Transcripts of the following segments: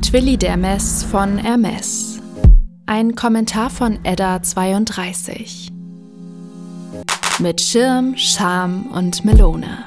Twilly d'Hermès von Hermès. Ein Kommentar von Edda32. Mit Schirm, Charme und Melone.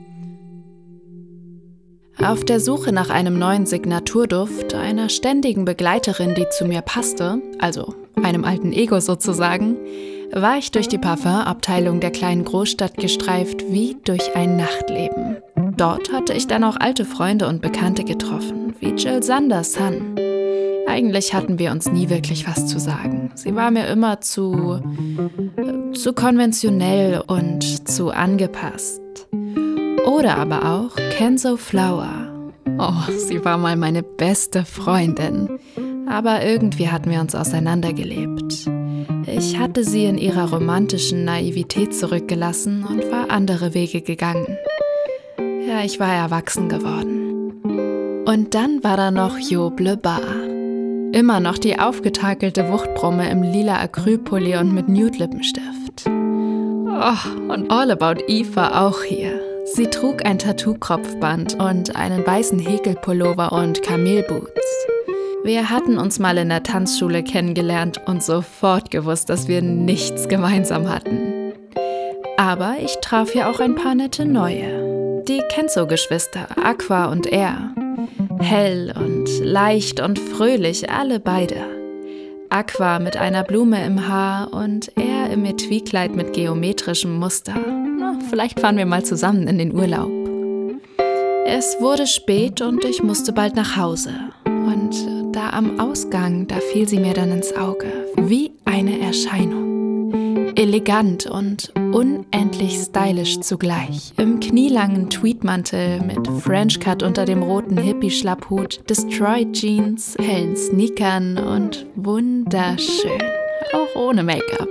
Auf der Suche nach einem neuen Signaturduft, einer ständigen Begleiterin, die zu mir passte, also einem alten Ego sozusagen, war ich durch die Parfumabteilung der kleinen Großstadt gestreift wie durch ein Nachtleben. Dort hatte ich dann auch alte Freunde und Bekannte getroffen, wie Jill Sanderson. Eigentlich hatten wir uns nie wirklich was zu sagen. Sie war mir immer zu konventionell und zu angepasst. Oder aber auch Kenzo Flower. Oh, sie war mal meine beste Freundin. Aber irgendwie hatten wir uns auseinandergelebt. Ich hatte sie in ihrer romantischen Naivität zurückgelassen und war andere Wege gegangen. Ja, ich war erwachsen geworden. Und dann war da noch Job Le Bar. Immer noch die aufgetakelte Wuchtbrumme im lila Acrylpulli und mit Nude-Lippenstift. Oh, und All About Eve war auch hier. Sie trug ein Tattoo-Kropfband und einen weißen Häkelpullover und Kamelboots. Wir hatten uns mal in der Tanzschule kennengelernt und sofort gewusst, dass wir nichts gemeinsam hatten. Aber ich traf ja auch ein paar nette neue. Die Kenzo-Geschwister, Aqua und er. Hell und leicht und fröhlich, alle beide. Aqua mit einer Blume im Haar und er im Etui-Kleid mit geometrischem Muster. Na, vielleicht fahren wir mal zusammen in den Urlaub. Es wurde spät und ich musste bald nach Hause. Und da am Ausgang, da fiel sie mir dann ins Auge, wie eine Erscheinung. Elegant und unendlich stylisch zugleich. Im knielangen Tweedmantel mit Frenchcut unter dem roten Hippie-Schlapphut, Destroyed Jeans, hellen Sneakern und wunderschön, auch ohne Make-up.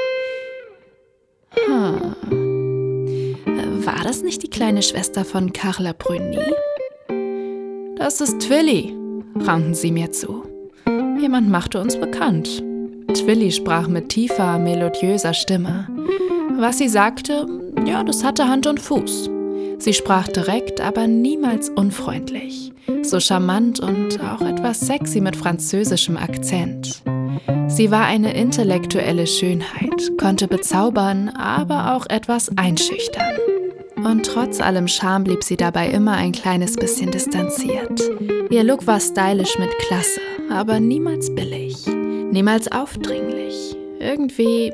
War das nicht die kleine Schwester von Carla Bruni? Das ist Twilly, raunten sie mir zu. Jemand machte uns bekannt. Twilly sprach mit tiefer, melodiöser Stimme. Was sie sagte, ja, das hatte Hand und Fuß. Sie sprach direkt, aber niemals unfreundlich. So charmant und auch etwas sexy mit französischem Akzent. Sie war eine intellektuelle Schönheit, konnte bezaubern, aber auch etwas einschüchtern. Und trotz allem Charme blieb sie dabei immer ein kleines bisschen distanziert. Ihr Look war stylisch mit Klasse, aber niemals billig, niemals aufdringlich. Irgendwie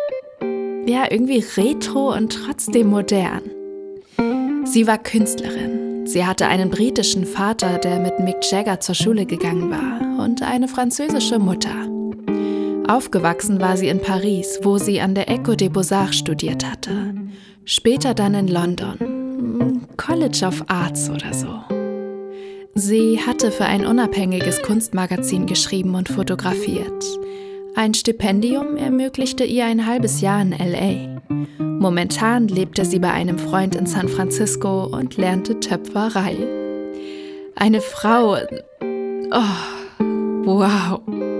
retro und trotzdem modern. Sie war Künstlerin. Sie hatte einen britischen Vater, der mit Mick Jagger zur Schule gegangen war, und eine französische Mutter. Aufgewachsen war sie in Paris, wo sie an der École des Beaux-Arts studiert hatte. Später dann in London. College of Arts oder so. Sie hatte für ein unabhängiges Kunstmagazin geschrieben und fotografiert. Ein Stipendium ermöglichte ihr ein halbes Jahr in L.A. Momentan lebte sie bei einem Freund in San Francisco und lernte Töpferei. Eine Frau... Oh, wow.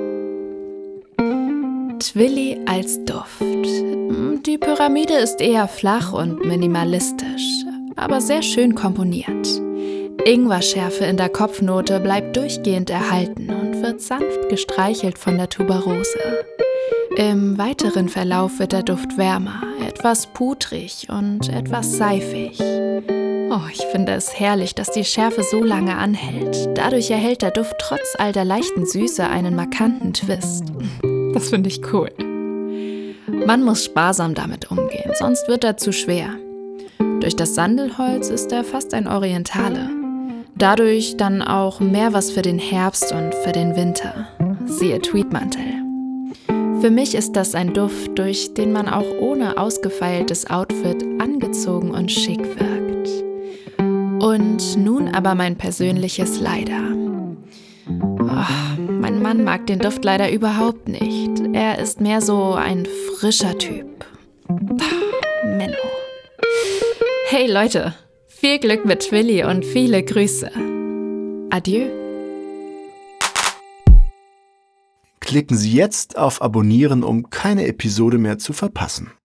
Twilly als Duft. Die Pyramide ist eher flach und minimalistisch, aber sehr schön komponiert. Ingwerschärfe in der Kopfnote bleibt durchgehend erhalten und wird sanft gestreichelt von der Tuberose. Im weiteren Verlauf wird der Duft wärmer, etwas pudrig und etwas seifig. Oh, ich finde es herrlich, dass die Schärfe so lange anhält. Dadurch erhält der Duft trotz all der leichten Süße einen markanten Twist. Das finde ich cool. Man muss sparsam damit umgehen, sonst wird er zu schwer. Durch das Sandelholz ist er fast ein Orientale. Dadurch dann auch mehr was für den Herbst und für den Winter. Siehe Tweedmantel. Für mich ist das ein Duft, durch den man auch ohne ausgefeiltes Outfit angezogen und schick wirkt. Und nun aber mein persönliches Leider. Oh, mein Mann mag den Duft leider überhaupt nicht. Er ist mehr so ein frischer Typ. Menno. Hey Leute, viel Glück mit Twilly und viele Grüße. Adieu. Klicken Sie jetzt auf Abonnieren, um keine Episode mehr zu verpassen.